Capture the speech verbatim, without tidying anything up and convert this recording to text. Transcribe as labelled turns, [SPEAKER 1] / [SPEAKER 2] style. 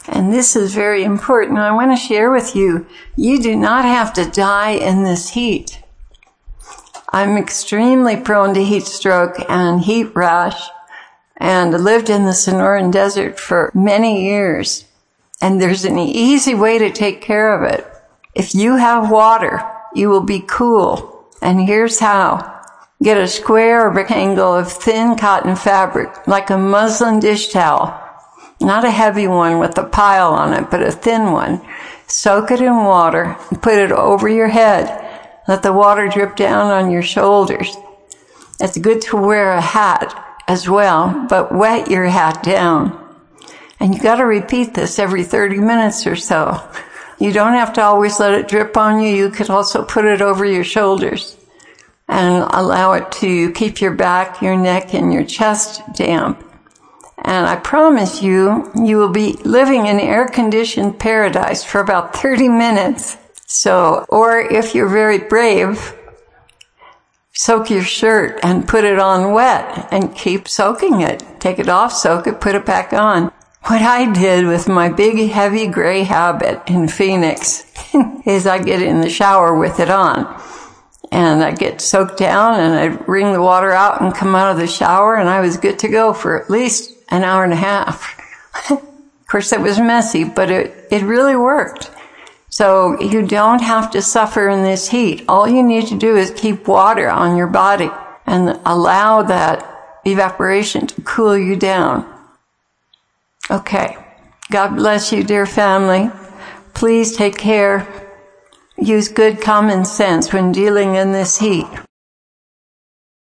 [SPEAKER 1] And this is very important. I want to share with you, you do not have to die in this heat. I'm extremely prone to heat stroke and heat rash, and lived in the Sonoran Desert for many years. And there's an easy way to take care of it. If you have water, you will be cool. And here's how. Get a square or rectangle of thin cotton fabric, like a muslin dish towel. Not a heavy one with a pile on it, but a thin one. Soak it in water and put it over your head. Let the water drip down on your shoulders. It's good to wear a hat as well, but wet your hat down. And you got to repeat this every thirty minutes or so. You don't have to always let it drip on you. You could also put it over your shoulders and allow it to keep your back, your neck, and your chest damp. And I promise you, you will be living in air-conditioned paradise for about thirty minutes. So, or if you're very brave, soak your shirt and put it on wet and keep soaking it. Take it off, soak it, put it back on. What I did with my big, heavy gray habit in Phoenix is I get in the shower with it on. And I get soaked down and I wring the water out and come out of the shower, and I was good to go for at least an hour and a half. Of course, it was messy, but it, it really worked. So you don't have to suffer in this heat. All you need to do is keep water on your body and allow that evaporation to cool you down. Okay. God bless you, dear family. Please take care. Use good common sense when dealing in this heat.